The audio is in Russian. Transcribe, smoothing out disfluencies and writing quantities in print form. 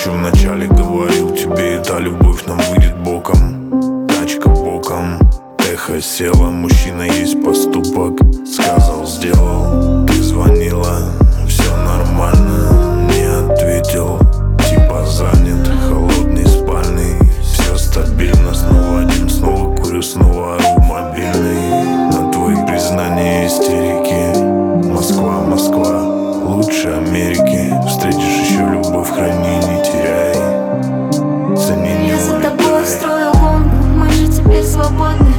еще вначале говорил тебе, эта любовь нам выйдет боком. Тачка боком, эхо село, мужчина есть поступок. Сказал, сделал, ты звонила, все нормально, не ответил. Типа занят, холодный спальный, все стабильно, снова один, снова курю, снова ору в мобильный. На твои признания истерики. Москва, Москва, лучше Америки. Встретишь еще любовь, храни, не теряй. Цени, не Я за тобой улетай. устрою гонку, мы же теперь свободны.